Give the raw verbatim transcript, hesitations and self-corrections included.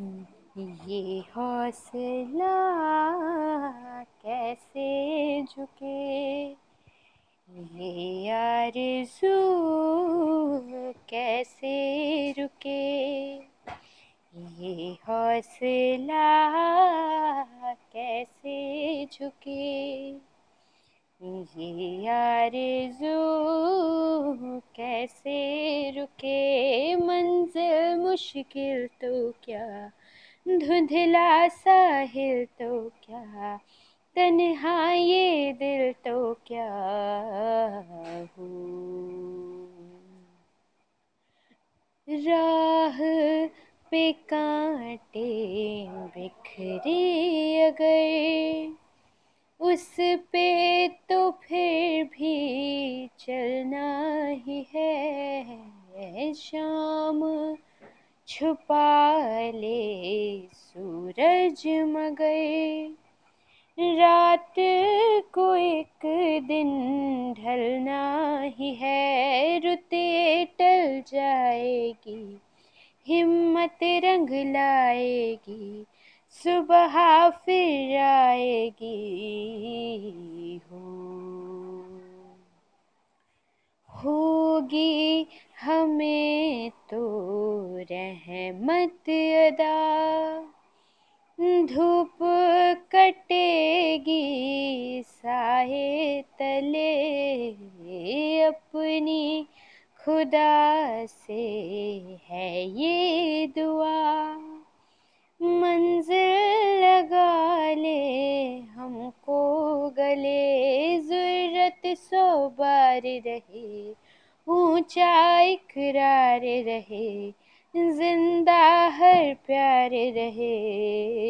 ये हौसला कैसे झुके, ये आरज़ू कैसे रुके, ये हौसला कैसे झुके, ये आरज़ू कैसे रुके। मंज़िल मुश्किल तो क्या, धुंधला साहिल तो क्या, तन्हा ये दिल तो क्या हो। राह पे कांटे बिखरे अगर, उस पे तो फिर भी चलना ही है। शाम छुपा ले सूरज मगर, रात को एक दिन ढलना ही है। रुते टल जाएगी, हिम्मत रंग लाएगी, सुबह फिर आएगी हो। होगी हमें तो रहमत अदा, धूप कटेगी साए तले, अपनी खुदा से है ये दुआ, मंजिल लगा ले हमको गले। ज़रूरत सौ बार रहे, ऊंचा इकरार रहे, जिंदा हर प्यार रहे